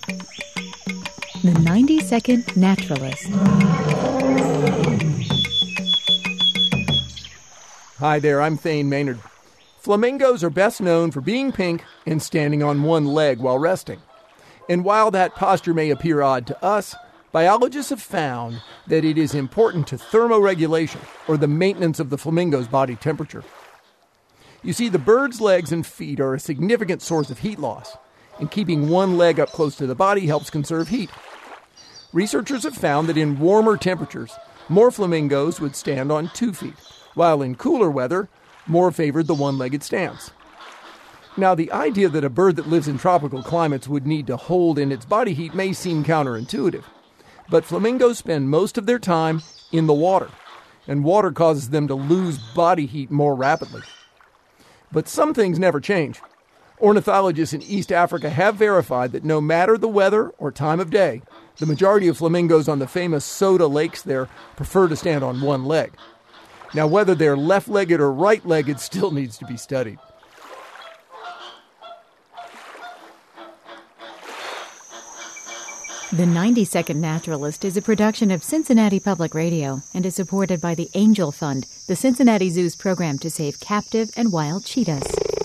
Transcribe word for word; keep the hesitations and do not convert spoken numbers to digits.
The ninety second Naturalist. Hi there, I'm Thane Maynard. Flamingos are best known for being pink and standing on one leg while resting. And while that posture may appear odd to us, biologists have found that it is important to thermoregulation, or the maintenance of the flamingo's body temperature. You see, the bird's legs and feet are a significant source of heat loss, and keeping one leg up close to the body helps conserve heat. Researchers have found that in warmer temperatures, more flamingos would stand on two feet, while in cooler weather, more favored the one-legged stance. Now, the idea that a bird that lives in tropical climates would need to hold in its body heat may seem counterintuitive, but flamingos spend most of their time in the water, and water causes them to lose body heat more rapidly. But some things never change. Ornithologists in East Africa have verified that no matter the weather or time of day, the majority of flamingos on the famous Soda lakes there prefer to stand on one leg. Now, whether they're left-legged or right-legged still needs to be studied. The ninety second Naturalist is a production of Cincinnati Public Radio and is supported by the Angel Fund, the Cincinnati Zoo's program to save captive and wild cheetahs.